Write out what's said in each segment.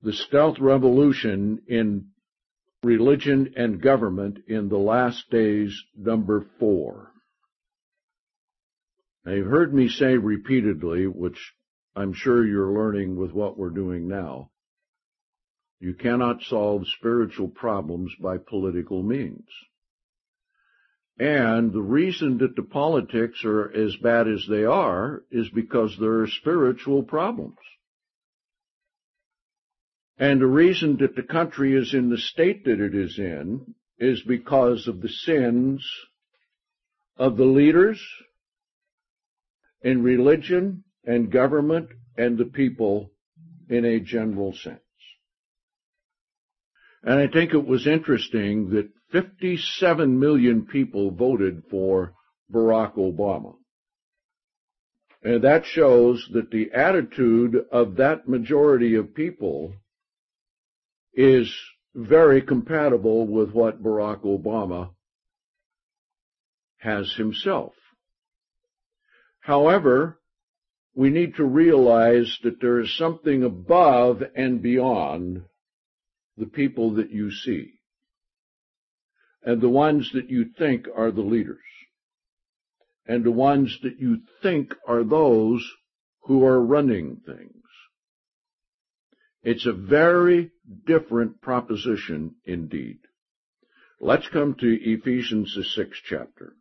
The Stealth Revolution in Religion and Government in the Last Days, number 4. Now, you've heard me say repeatedly, which I'm sure you're learning with what we're doing now, you cannot solve spiritual problems by political means. And the reason that the politics are as bad as they are is because there are spiritual problems. And the reason that the country is in the state that it is in is because of the sins of the leaders in religion and government and the people in a general sense. And I think it was interesting that 57 million people voted for Barack Obama. And that shows that the attitude of that majority of people is very compatible with what Barack Obama has himself. However, we need to realize that there is something above and beyond the people that you see and the ones that you think are the leaders and the ones that you think are those who are running things. It's a very different proposition indeed. Let's come to Ephesians, the 6th chapter.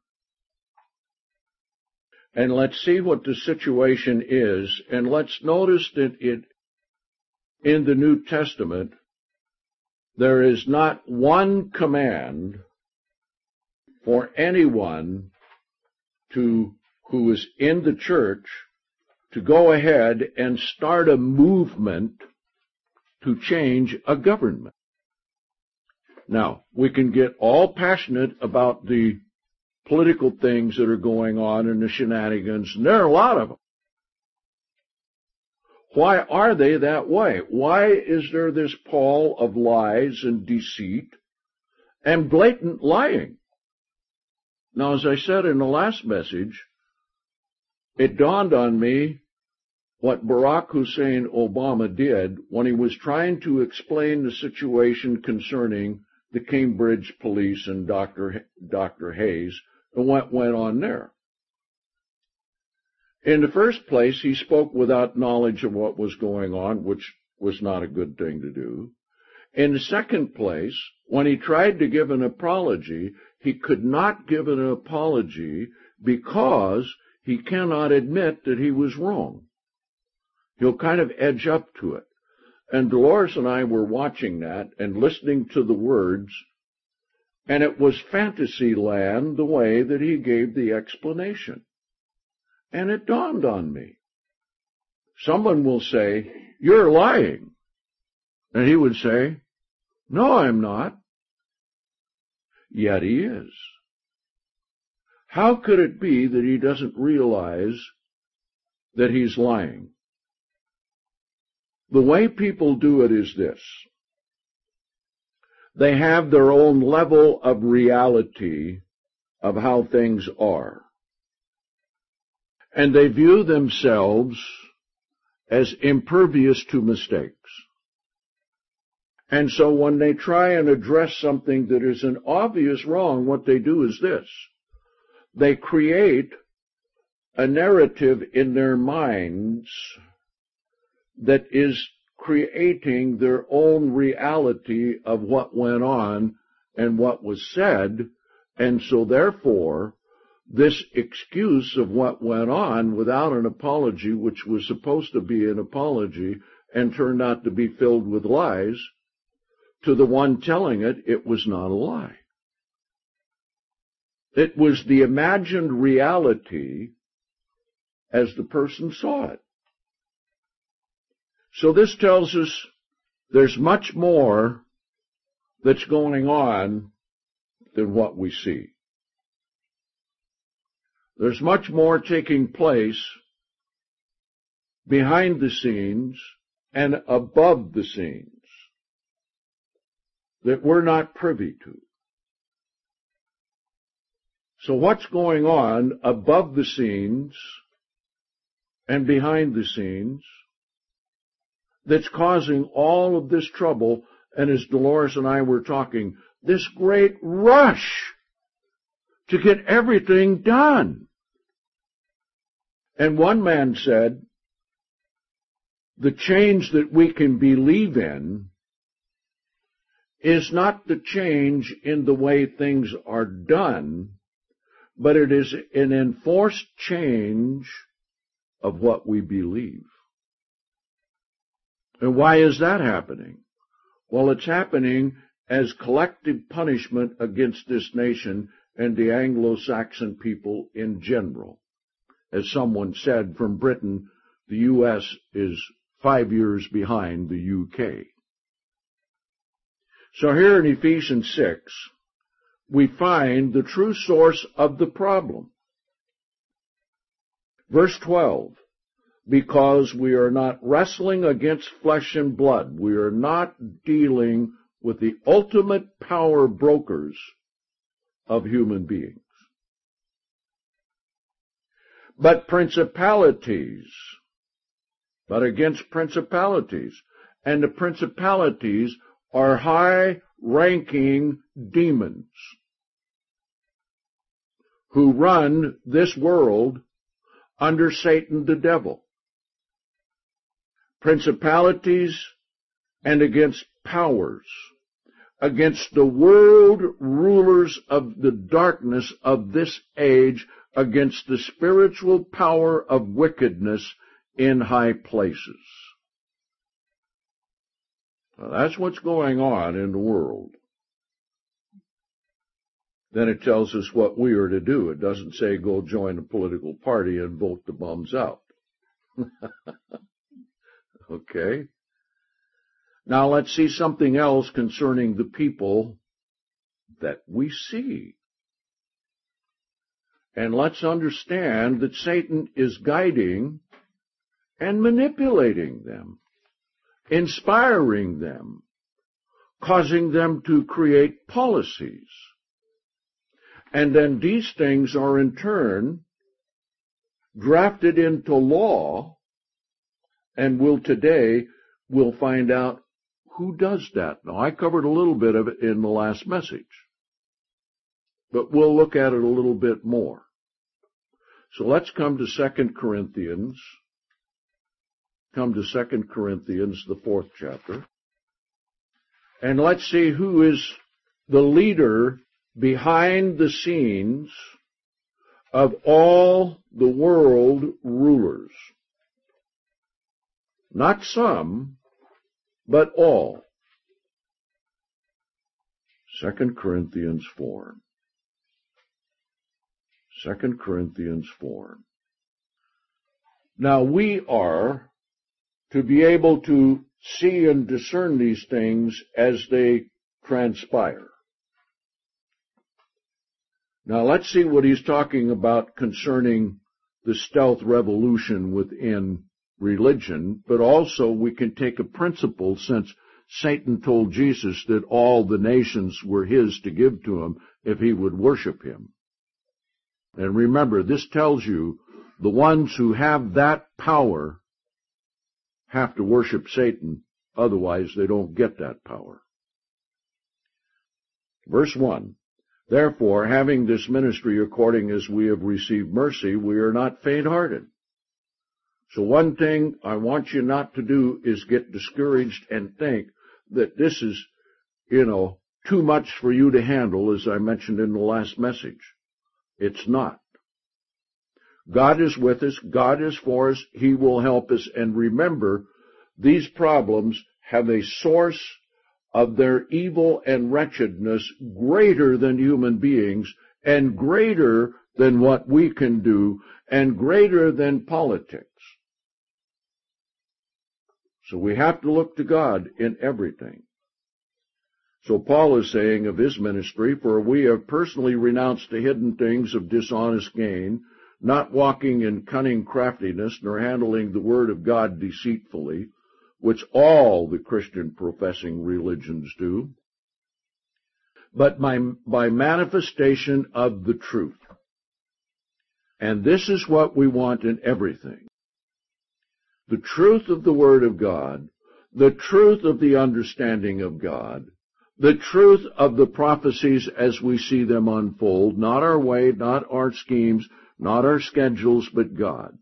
And let's see what the situation is, and let's notice that in the New Testament, there is not one command for anyone who is in the church to go ahead and start a movement to change a government. Now, we can get all passionate about the political things that are going on and the shenanigans, and there are a lot of them. Why are they that way? Why is there this pall of lies and deceit and blatant lying? Now, as I said in the last message, it dawned on me what Barack Hussein Obama did when he was trying to explain the situation concerning the Cambridge police and Dr. Hayes and what went on there. In the first place, he spoke without knowledge of what was going on, which was not a good thing to do. In the second place, when he tried to give an apology, he could not give an apology because he cannot admit that he was wrong. He'll kind of edge up to it. And Dolores and I were watching that and listening to the words, and it was fantasy land the way that he gave the explanation. And it dawned on me. Someone will say, "You're lying." And he would say, "No, I'm not." Yet he is. How could it be that he doesn't realize that he's lying? The way people do it is this. They have their own level of reality of how things are. And they view themselves as impervious to mistakes. And so when they try and address something that is an obvious wrong, what they do is this. They create a narrative in their minds that is creating their own reality of what went on and what was said, and so therefore, this excuse of what went on without an apology, which was supposed to be an apology and turned out to be filled with lies, to the one telling it, it was not a lie. It was the imagined reality as the person saw it. So this tells us there's much more that's going on than what we see. There's much more taking place behind the scenes and above the scenes that we're not privy to. So what's going on above the scenes and behind the scenes that's causing all of this trouble, and as Dolores and I were talking, this great rush to get everything done. And one man said, the change that we can believe in is not the change in the way things are done, but it is an enforced change of what we believe. And why is that happening? Well, it's happening as collective punishment against this nation and the Anglo-Saxon people in general. As someone said from Britain, the U.S. is 5 years behind the U.K. So here in Ephesians 6, we find the true source of the problem. Verse 12, because we are not wrestling against flesh and blood. We are not dealing with the ultimate power brokers of human beings, but principalities, but against principalities. And the principalities are high-ranking demons who run this world under Satan the devil. Principalities and against powers, against the world rulers of the darkness of this age, against the spiritual power of wickedness in high places. Now, that's what's going on in the world. Then it tells us what we are to do. It doesn't say go join a political party and vote the bums out. Okay? Now let's see something else concerning the people that we see. And let's understand that Satan is guiding and manipulating them, inspiring them, causing them to create policies. And then these things are in turn drafted into law, and we'll find out who does that. Now, I covered a little bit of it in the last message, but we'll look at it a little bit more. So let's come to 2 Corinthians. Come to 2 Corinthians, the 4th chapter. And let's see who is the leader behind the scenes of all the world rulers. Not some, but all. 2 Corinthians 4. 2 Corinthians 4. Now we are to be able to see and discern these things as they transpire. Now let's see what he's talking about concerning the stealth revolution within religion, but also we can take a principle, since Satan told Jesus that all the nations were his to give to him if he would worship him. And remember, this tells you the ones who have that power have to worship Satan, otherwise they don't get that power. Verse 1, therefore, having this ministry according as we have received mercy, we are not faint-hearted. So one thing I want you not to do is get discouraged and think that this is, too much for you to handle, as I mentioned in the last message. It's not. God is with us. God is for us. He will help us. And remember, these problems have a source of their evil and wretchedness greater than human beings, and greater than what we can do, and greater than politics. So we have to look to God in everything. So Paul is saying of his ministry, for we have personally renounced the hidden things of dishonest gain, not walking in cunning craftiness, nor handling the word of God deceitfully, which all the Christian professing religions do, but by manifestation of the truth. And this is what we want in everything. The truth of the Word of God, the truth of the understanding of God, the truth of the prophecies as we see them unfold, not our way, not our schemes, not our schedules, but God's.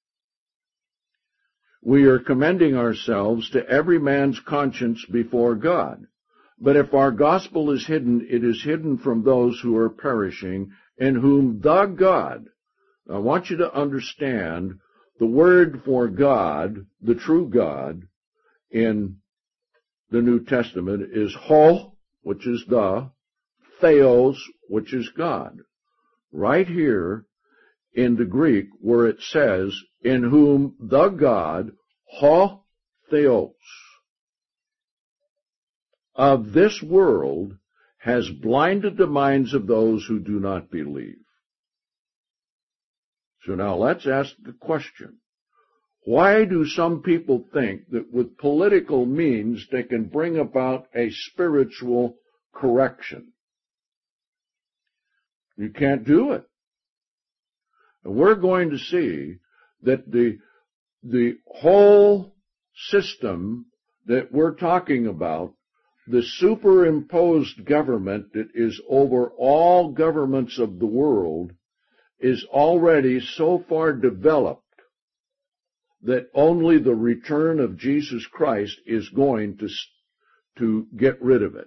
We are commending ourselves to every man's conscience before God. But if our gospel is hidden, it is hidden from those who are perishing, in whom the God, I want you to understand, the word for God, the true God, in the New Testament is ho, which is the, theos, which is God. Right here in the Greek, where it says, in whom the God, ho, theos, of this world has blinded the minds of those who do not believe. So now let's ask the question. Why do some people think that with political means they can bring about a spiritual correction? You can't do it. And we're going to see that the whole system that we're talking about, the superimposed government that is over all governments of the world, is already so far developed that only the return of Jesus Christ is going to get rid of it.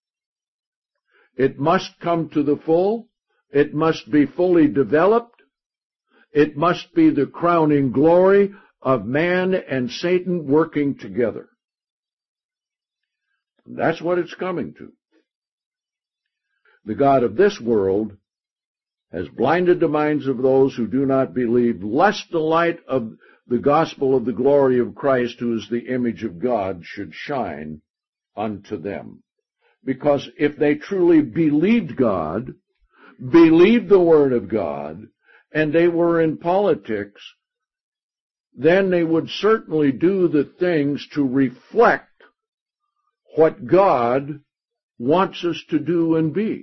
It must come to the full. It must be fully developed. It must be the crowning glory of man and Satan working together. That's what it's coming to. The God of this world has blinded the minds of those who do not believe, lest the light of the gospel of the glory of Christ, who is the image of God, should shine unto them. Because if they truly believed God, believed the Word of God, and they were in politics, then they would certainly do the things to reflect what God wants us to do and be.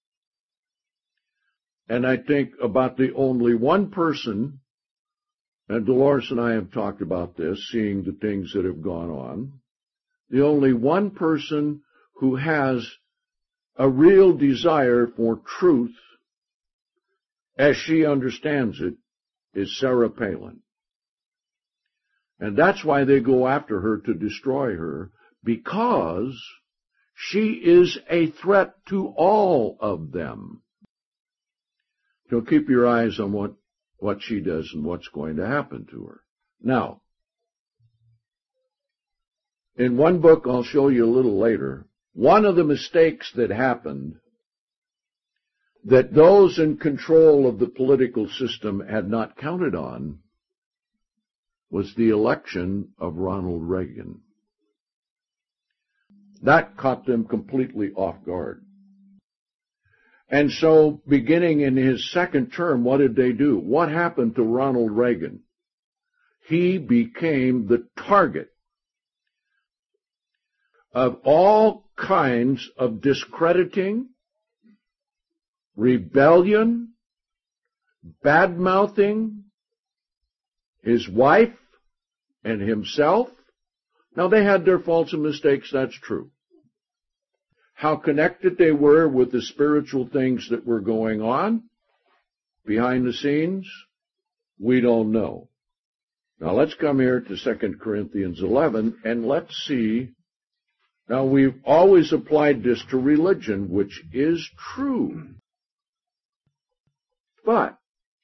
And I think about the only one person, and Dolores and I have talked about this, seeing the things that have gone on, the only one person who has a real desire for truth as she understands it is Sarah Palin. And that's why they go after her to destroy her, because she is a threat to all of them. So keep your eyes on what she does and what's going to happen to her. Now, in one book I'll show you a little later, one of the mistakes that happened that those in control of the political system had not counted on was the election of Ronald Reagan. That caught them completely off guard. And so, beginning in his second term, what did they do? What happened to Ronald Reagan? He became the target of all kinds of discrediting, rebellion, bad-mouthing his wife and himself. Now, they had their faults and mistakes, that's true. How connected they were with the spiritual things that were going on behind the scenes, we don't know. Now, let's come here to 2 Corinthians 11, and let's see. Now, we've always applied this to religion, which is true. But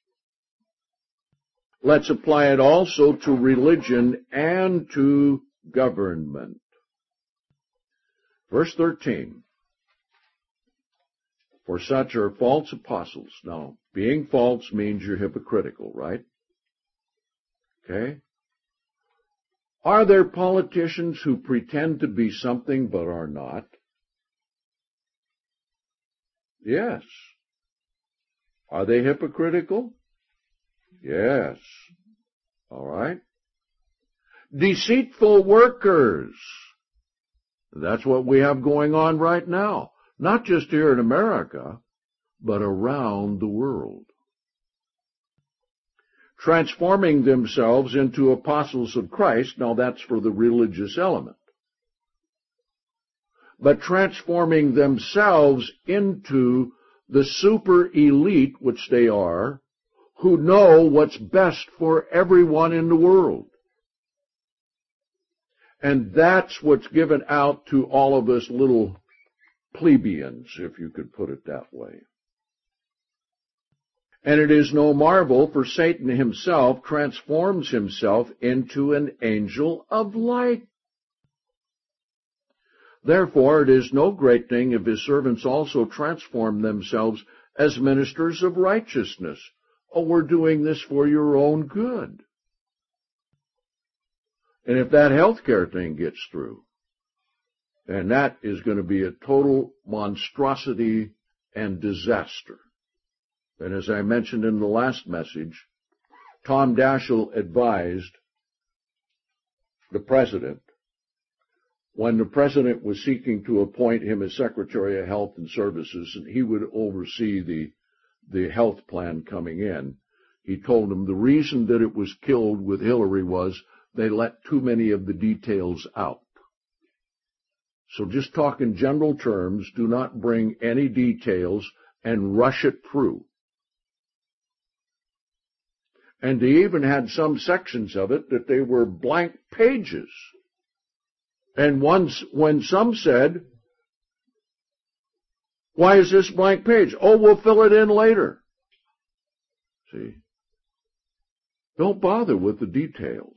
let's apply it also to religion and to government. Verse 13. For such are false apostles. Now, being false means you're hypocritical, right? Okay? Are there politicians who pretend to be something but are not? Yes. Are they hypocritical? Yes. All right. Deceitful workers. That's what we have going on right now. Not just here in America, but around the world. Transforming themselves into apostles of Christ. Now that's for the religious element. but transforming themselves into the super elite, which they are, who know what's best for everyone in the world. And that's what's given out to all of us little plebeians, if you could put it that way. And it is no marvel, for Satan himself transforms himself into an angel of light. Therefore, it is no great thing if his servants also transform themselves as ministers of righteousness. Oh, we're doing this for your own good. And if that healthcare thing gets through, then that is going to be a total monstrosity and disaster. And as I mentioned in the last message, Tom Daschle advised the president, when the president was seeking to appoint him as Secretary of Health and Services, and he would oversee the health plan coming in, he told him the reason that it was killed with Hillary was they let too many of the details out. So just talk in general terms, do not bring any details and rush it through. And they even had some sections of it that they were blank pages. And when some said, why is this blank page? Oh, we'll fill it in later. See? Don't bother with the details.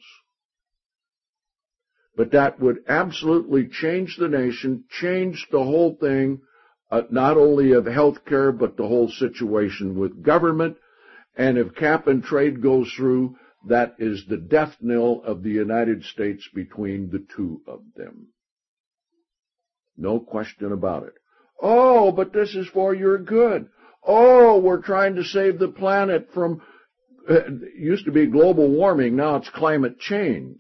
But that would absolutely change the nation, change the whole thing, not only of health care, but the whole situation with government. And if cap and trade goes through, that is the death knell of the United States between the two of them. No question about it. Oh, but this is for your good. Oh, we're trying to save the planet from, it used to be global warming, now it's climate change.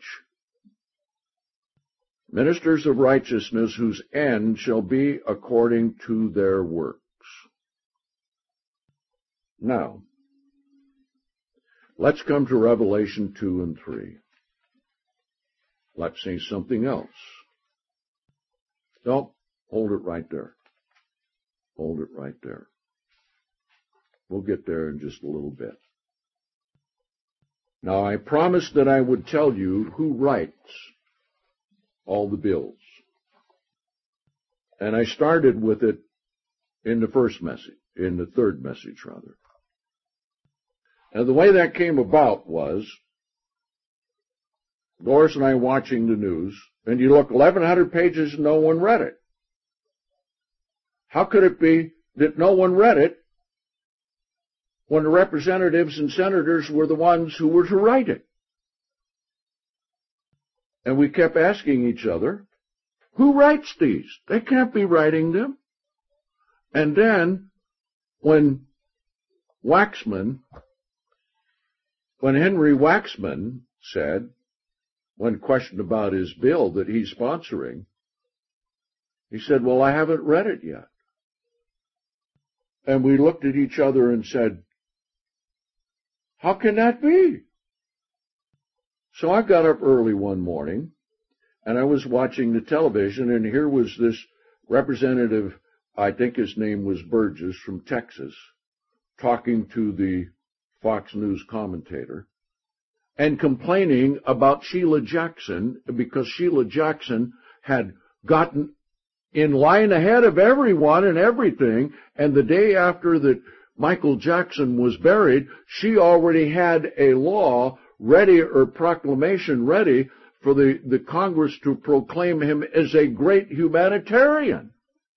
Ministers of righteousness whose end shall be according to their works. Now, let's come to Revelation 2 and 3. Let's see something else. No, hold it right there. Hold it right there. We'll get there in just a little bit. Now, I promised that I would tell you who writes all the bills. And I started with it in the third message, rather. Now, the way that came about was, Doris and I watching the news, and you look 1,100 pages and no one read it. How could it be that no one read it when the representatives and senators were the ones who were to write it? And we kept asking each other, who writes these? They can't be writing them. And then, when Henry Waxman said, when questioned about his bill that he's sponsoring, he said, well, I haven't read it yet. And we looked at each other and said, how can that be? So I got up early one morning, and I was watching the television, and here was this representative, I think his name was Burgess, from Texas, talking to the Fox News commentator, and complaining about Sheila Jackson, because Sheila Jackson had gotten in line ahead of everyone and everything, and the day after that Michael Jackson was buried, she already had a law ready, or proclamation ready, for the Congress to proclaim him as a great humanitarian.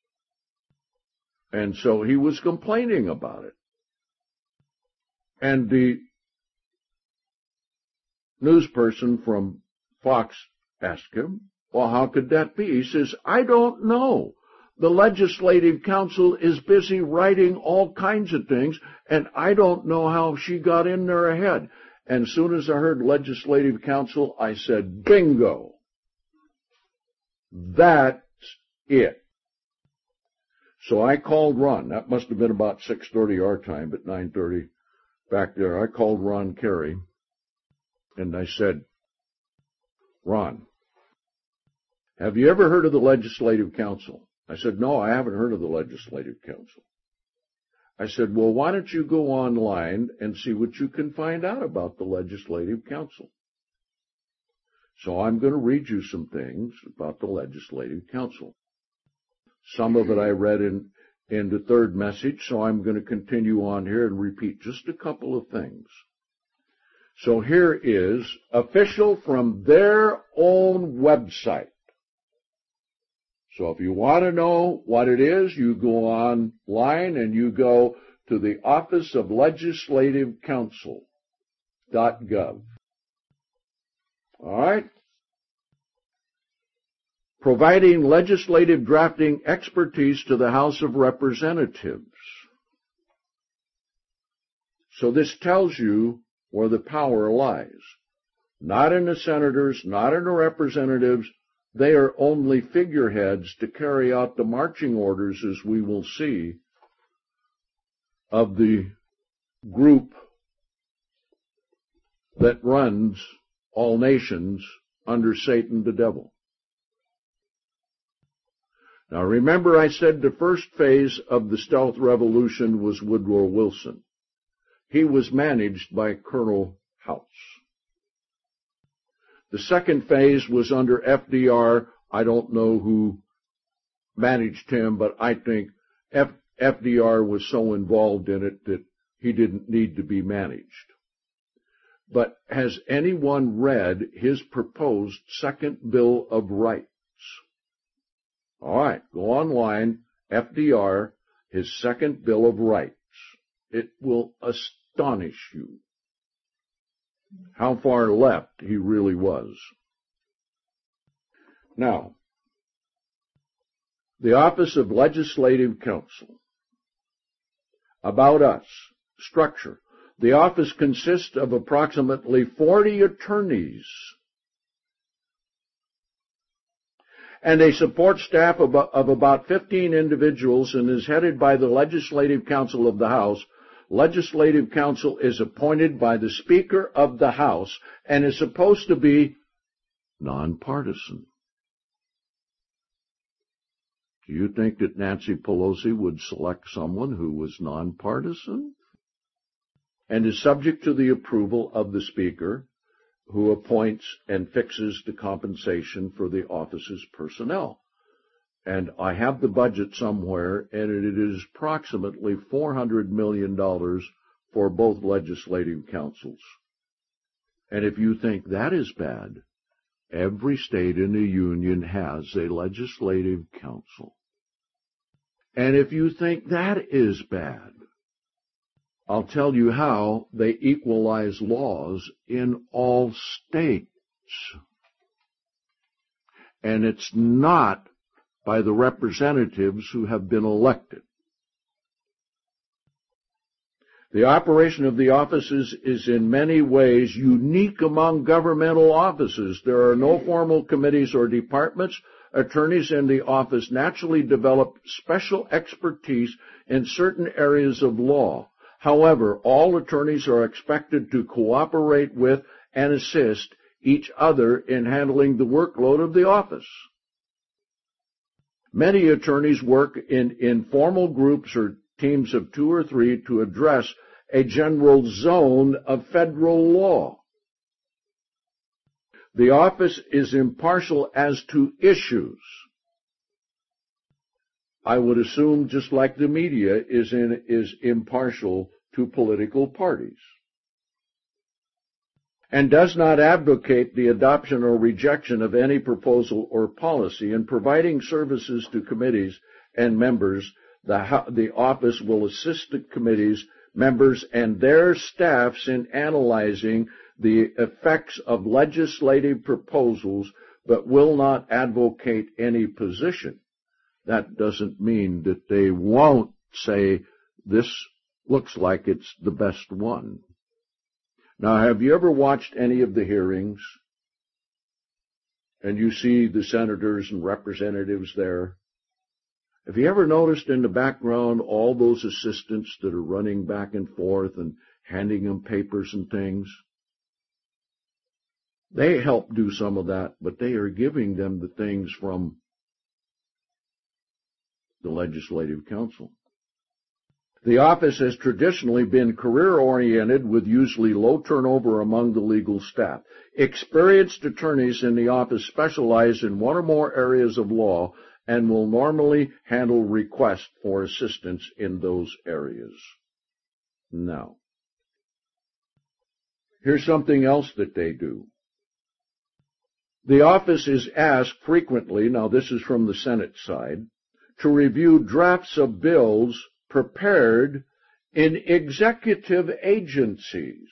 And so he was complaining about it. And the news person from Fox asked him, well, how could that be? He says, I don't know. The Legislative Council is busy writing all kinds of things, and I don't know how she got in there ahead. And as soon as I heard Legislative Council, I said, bingo. That's it. So I called Ron. That must have been about 6:30 our time, but 9:30 back there. I called Ron Carey, and I said, Ron, have you ever heard of the Legislative Council? I said, no, I haven't heard of the Legislative Council. I said, well, why don't you go online and see what you can find out about the Legislative Council? So I'm going to read you some things about the Legislative Council. Some of it I read in the third message, so I'm going to continue on here and repeat just a couple of things. So here is official from their own website. So if you want to know what it is, you go online and you go to the Office of Legislative Council.gov. All right? Providing legislative drafting expertise to the House of Representatives. So this tells you where the power lies. Not in the senators, not in the representatives. They are only figureheads to carry out the marching orders, as we will see, of the group that runs all nations under Satan the devil. Now remember, I said the first phase of the stealth revolution was Woodrow Wilson. He was managed by Colonel House. The second phase was under FDR. I don't know who managed him, but I think FDR was so involved in it that he didn't need to be managed. But has anyone read his proposed second Bill of Rights? All right, go online, FDR, his second Bill of Rights. It will astonish you how far left he really was. Now, the Office of Legislative Council. About us. Structure. The office consists of approximately 40 attorneys and a support staff of about 15 individuals, and is headed by the Legislative Council of the House. Legislative Council is appointed by the Speaker of the House and is supposed to be nonpartisan. Do you think that Nancy Pelosi would select someone who was nonpartisan? And is subject to the approval of the Speaker, who appoints and fixes the compensation for the office's personnel. And I have the budget somewhere, and it is approximately $400 million for both legislative councils. And if you think that is bad, every state in the Union has a legislative council. And if you think that is bad, I'll tell you how they equalize laws in all states. And it's not by the representatives who have been elected. The operation of the offices is in many ways unique among governmental offices. There are no formal committees or departments. Attorneys in the office naturally develop special expertise in certain areas of law. However, all attorneys are expected to cooperate with and assist each other in handling the workload of the office. Many attorneys work in informal groups or teams of 2 or 3 to address a general zone of federal law. The office is impartial as to issues. I would assume, just like the media is impartial to political parties, and does not advocate the adoption or rejection of any proposal or policy. In providing services to committees and members, the office will assist the committees, members, and their staffs in analyzing the effects of legislative proposals, but will not advocate any position. That doesn't mean that they won't say, this looks like it's the best one. Now, have you ever watched any of the hearings? And you see the senators and representatives there? Have you ever noticed in the background all those assistants that are running back and forth and handing them papers and things? They help do some of that, but they are giving them the things from the Legislative Council. The office has traditionally been career-oriented with usually low turnover among the legal staff. Experienced attorneys in the office specialize in one or more areas of law and will normally handle requests for assistance in those areas. Now, here's something else that they do. The office is asked frequently, now this is from the Senate side, to review drafts of bills prepared in executive agencies.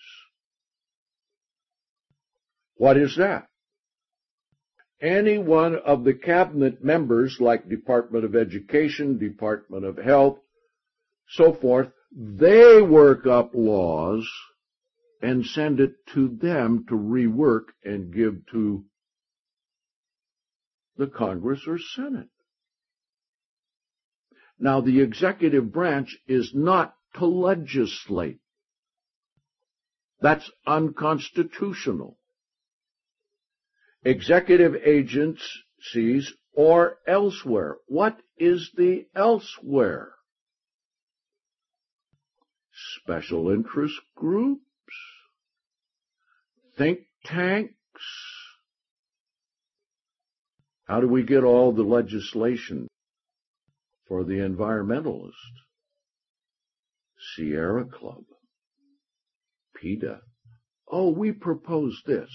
What is that? Any one of the cabinet members, like Department of Education, Department of Health, so forth, they work up laws and send it to them to rework and give to the Congress or Senate. Now, the executive branch is not to legislate. That's unconstitutional. Executive agencies or elsewhere. What is the elsewhere? Special interest groups, think tanks. How do we get all the legislation for the environmentalist? Sierra Club, PETA. Oh, we propose this.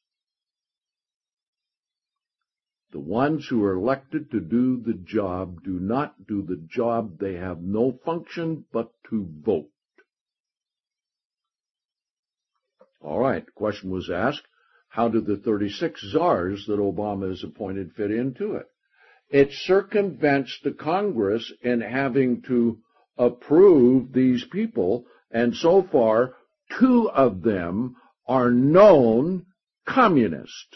The ones who are elected to do the job do not do the job. They have no function but to vote. All right, the question was asked, how do the 36 czars that Obama has appointed fit into it? It circumvents the Congress in having to approve these people, and so far, 2 of them are known communists.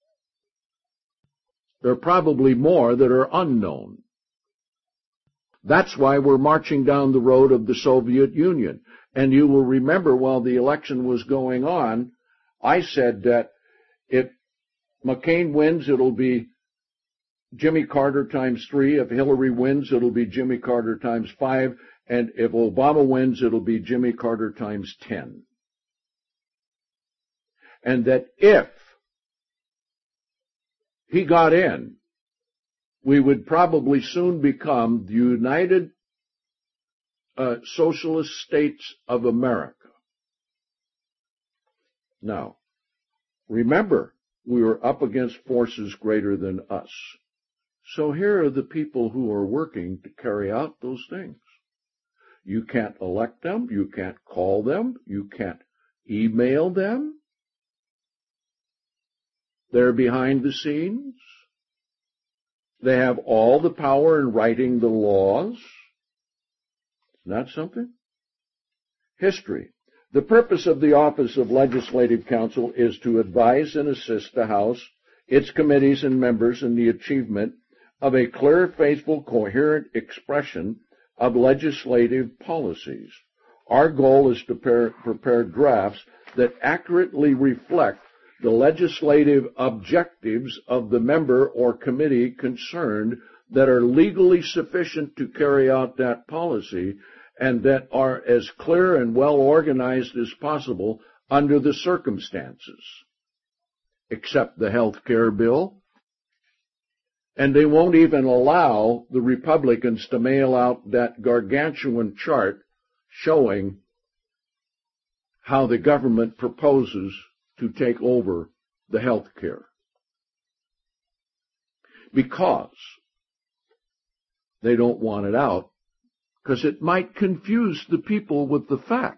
There are probably more that are unknown. That's why we're marching down the road of the Soviet Union. And you will remember while the election was going on, I said that if McCain wins, it'll be Jimmy Carter times 3. If Hillary wins, it'll be Jimmy Carter times 5. And if Obama wins, it'll be Jimmy Carter times 10. And that if he got in, we would probably soon become the United Socialist States of America. Now, remember, we were up against forces greater than us. So here are the people who are working to carry out those things. You can't elect them, you can't call them, you can't email them. They're behind the scenes. They have all the power in writing the laws. Isn't that something? History. The purpose of the Office of Legislative Counsel is to advise and assist the House, its committees and members in the achievement of a clear, faithful, coherent expression of legislative policies. Our goal is to prepare drafts that accurately reflect the legislative objectives of the member or committee concerned, that are legally sufficient to carry out that policy, and that are as clear and well organized as possible under the circumstances. Except the health care bill. And they won't even allow the Republicans to mail out that gargantuan chart showing how the government proposes to take over the health care. Because they don't want it out, because it might confuse the people with the facts.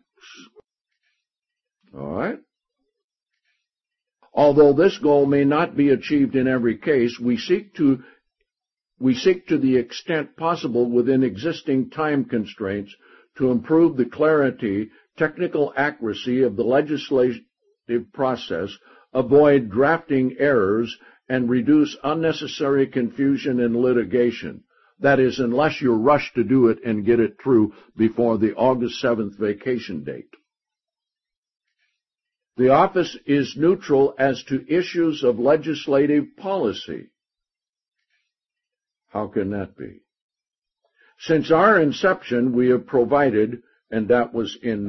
All right? Although this goal may not be achieved in every case, we seek to the extent possible within existing time constraints to improve the clarity, technical accuracy of the legislative process, avoid drafting errors, and reduce unnecessary confusion and litigation. That is, unless you're rushed to do it and get it through before the August 7th vacation date. The office is neutral as to issues of legislative policy. How can that be? Since our inception, we have provided, and that was in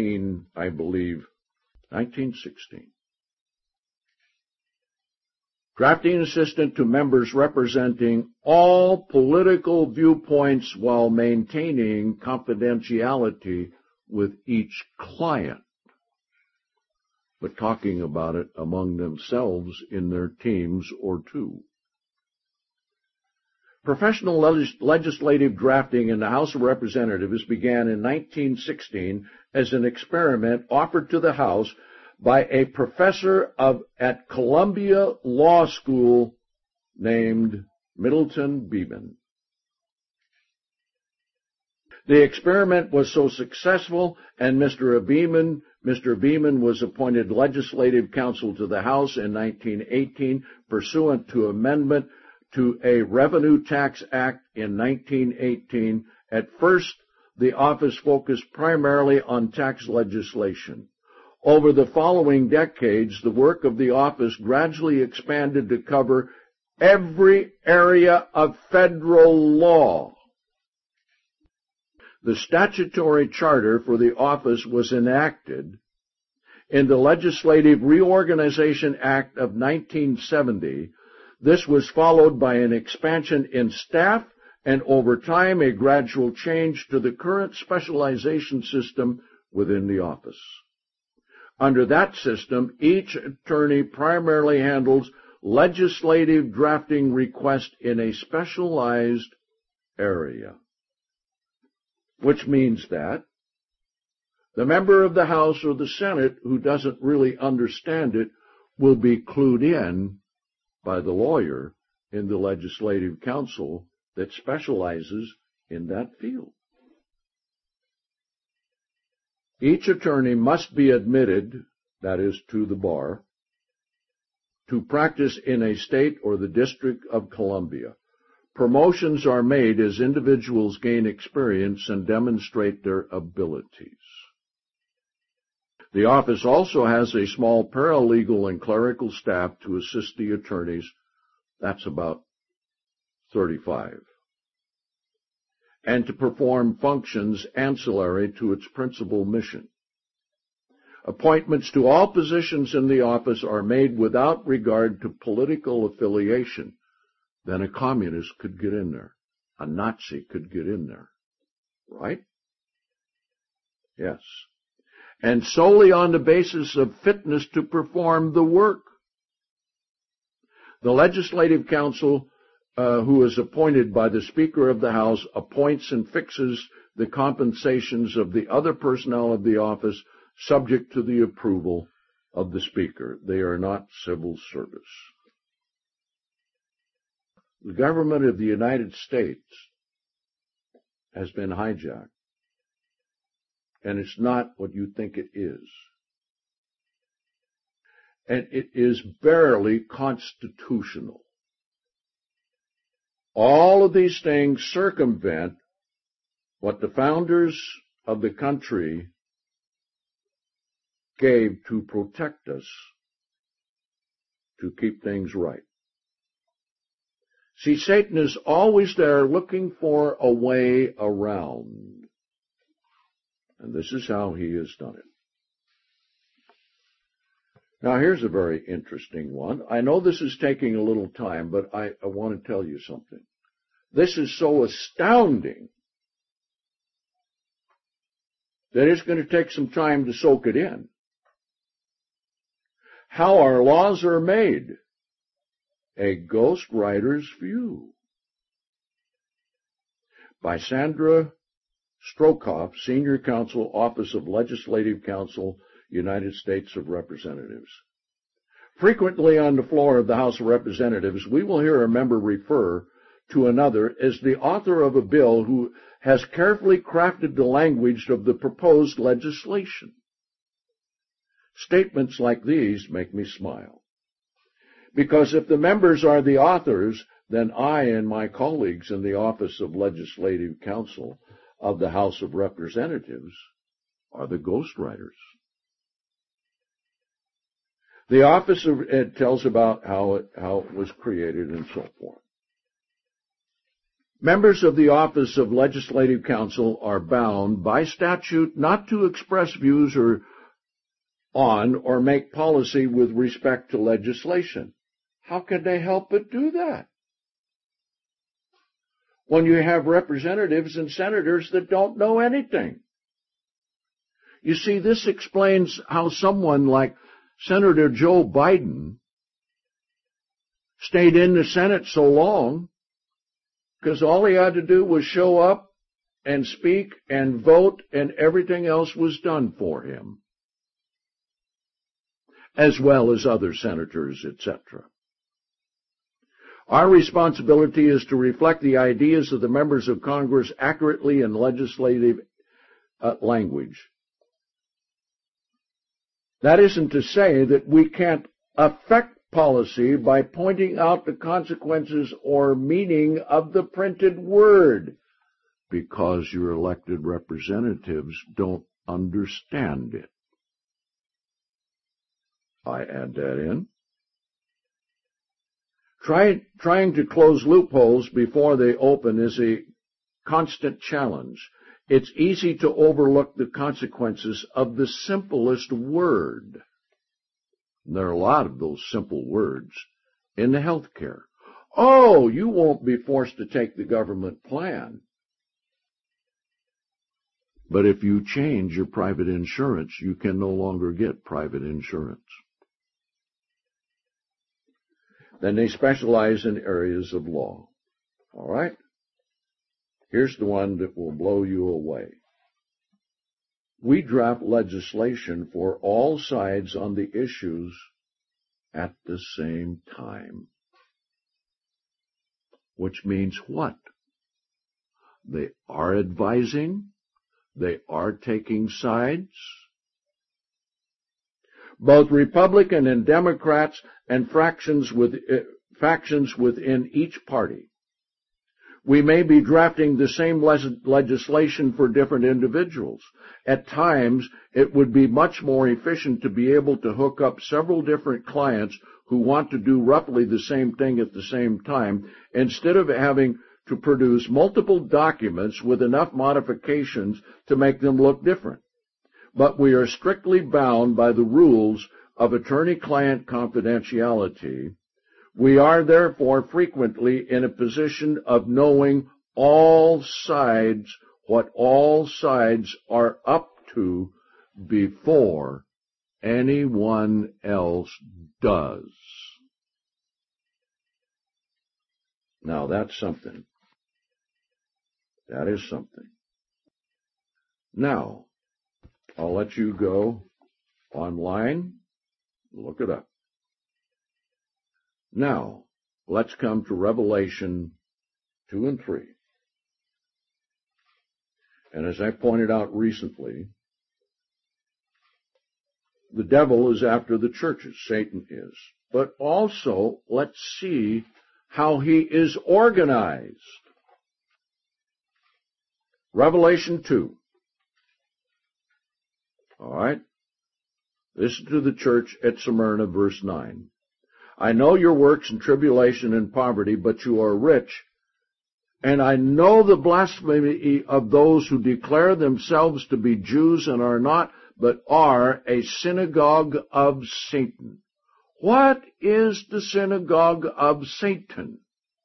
1916. Drafting assistant to members representing all political viewpoints while maintaining confidentiality with each client, but talking about it among themselves in their teams or two. Professional legislative drafting in the House of Representatives began in 1916 as an experiment offered to the House by a professor at Columbia Law School named Middleton Beeman. The experiment was so successful, and Mr. Beeman was appointed legislative counsel to the House in 1918 pursuant to amendment to a Revenue Tax Act in 1918. At first, the office focused primarily on tax legislation. Over the following decades, the work of the office gradually expanded to cover every area of federal law. The statutory charter for the office was enacted in the Legislative Reorganization Act of 1970. This was followed by an expansion in staff and, over time, a gradual change to the current specialization system within the office. Under that system, each attorney primarily handles legislative drafting requests in a specialized area, which means that the member of the House or the Senate who doesn't really understand it will be clued in by the lawyer in the Legislative Council that specializes in that field. Each attorney must be admitted, that is, to the bar, to practice in a state or the District of Columbia. Promotions are made as individuals gain experience and demonstrate their abilities. The office also has a small paralegal and clerical staff to assist the attorneys. That's about 35. And to perform functions ancillary to its principal mission. Appointments to all positions in the office are made without regard to political affiliation. Then a communist could get in there. A Nazi could get in there. Right? Yes. And solely on the basis of fitness to perform the work. The Legislative Council, who is appointed by the Speaker of the House, appoints and fixes the compensations of the other personnel of the office subject to the approval of the Speaker. They are not civil service. The government of the United States has been hijacked, and it's not what you think it is. And it is barely constitutional. All of these things circumvent what the founders of the country gave to protect us, to keep things right. See, Satan is always there looking for a way around. And this is how he has done it. Now, here's a very interesting one. I know this is taking a little time, but I want to tell you something. This is so astounding that it's going to take some time to soak it in. How our laws are made. A Ghostwriter's View. By Sandra Strokoff, Senior Counsel, Office of Legislative Counsel, United States of Representatives. Frequently on the floor of the House of Representatives, we will hear a member refer to another as the author of a bill who has carefully crafted the language of the proposed legislation. Statements like these make me smile. Because if the members are the authors, then I and my colleagues in the Office of Legislative Counsel of the House of Representatives are the ghostwriters. The office it tells about how it was created and so forth. Members of the Office of Legislative Counsel are bound by statute not to express views on or make policy with respect to legislation. How can they help but do that when you have representatives and senators that don't know anything? You see, this explains how someone like Senator Joe Biden stayed in the Senate so long, because all he had to do was show up and speak and vote, and everything else was done for him, as well as other senators, etc. Our responsibility is to reflect the ideas of the members of Congress accurately in legislative language. That isn't to say that we can't affect policy by pointing out the consequences or meaning of the printed word, because your elected representatives don't understand it. I add that in. Trying to close loopholes before they open is a constant challenge. It's easy to overlook the consequences of the simplest word. There are a lot of those simple words in the health care. Oh, you won't be forced to take the government plan. But if you change your private insurance, you can no longer get private insurance. Then they specialize in areas of law. All right? Here's the one that will blow you away. We draft legislation for all sides on the issues at the same time. Which means what? They are advising. They are taking sides. Both Republican and Democrats and factions within each party. We may be drafting the same legislation for different individuals. At times, it would be much more efficient to be able to hook up several different clients who want to do roughly the same thing at the same time, instead of having to produce multiple documents with enough modifications to make them look different. But we are strictly bound by the rules of attorney-client confidentiality. We are therefore frequently in a position of knowing all sides, what all sides are up to, before anyone else does. Now that's something. That is something. Now, I'll let you go online, look it up. Now, let's come to Revelation 2 and 3. And as I pointed out recently, the devil is after the churches, Satan is. But also, let's see how he is organized. Revelation 2. All right? Listen to the church at Smyrna, verse 9. I know your works and tribulation and poverty, but you are rich. And I know the blasphemy of those who declare themselves to be Jews and are not, but are a synagogue of Satan. What is the synagogue of Satan?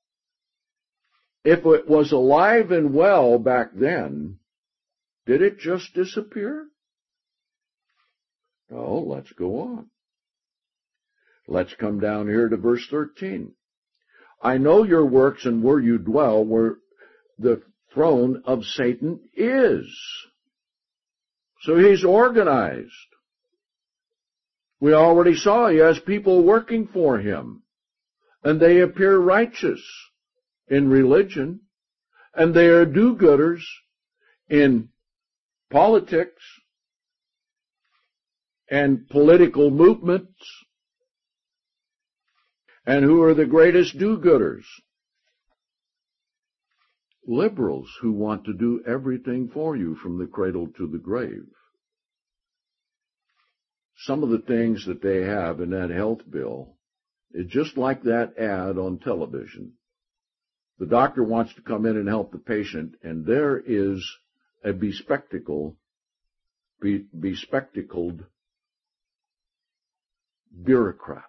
If it was alive and well back then, did it just disappear? No, let's go on. Let's come down here to verse 13. I know your works and where you dwell, where the throne of Satan is. So he's organized. We already saw he has people working for him, and they appear righteous in religion, and they are do-gooders in politics and political movements. And who are the greatest do-gooders? Liberals who want to do everything for you from the cradle to the grave. Some of the things that they have in that health bill is just like that ad on television. The doctor wants to come in and help the patient, and there is a bespectacled bureaucrat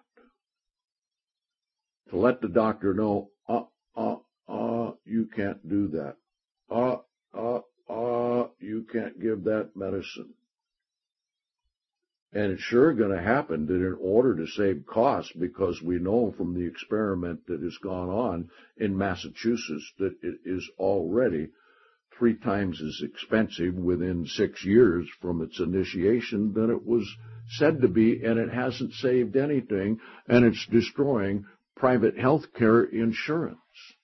to let the doctor know, you can't do that. You can't give that medicine. And it's sure going to happen that in order to save costs, because we know from the experiment that has gone on in Massachusetts that it is already 3 times as expensive within 6 years from its initiation than it was said to be, and it hasn't saved anything, and it's destroying private health care insurance.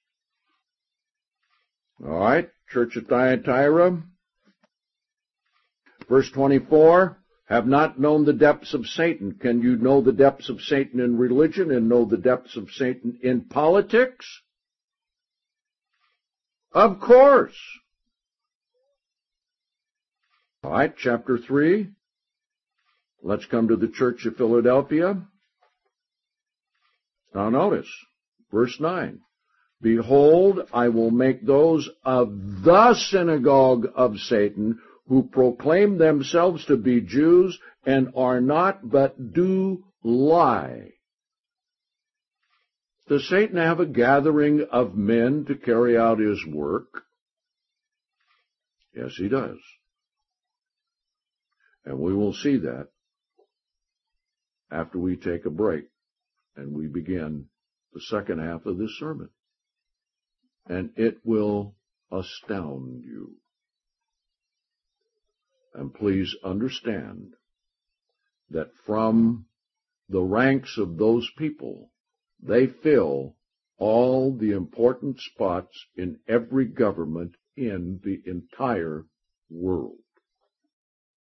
All right, Church of Thyatira, verse 24, have not known the depths of Satan. Can you know the depths of Satan in religion and know the depths of Satan in politics? Of course. All right, chapter 3. Let's come to the Church of Philadelphia. Now notice, verse 9. Behold, I will make those of the synagogue of Satan who proclaim themselves to be Jews and are not, but do lie. Does Satan have a gathering of men to carry out his work? Yes, he does. And we will see that after we take a break and we begin the second half of this sermon. And it will astound you. And please understand that from the ranks of those people, they fill all the important spots in every government in the entire world.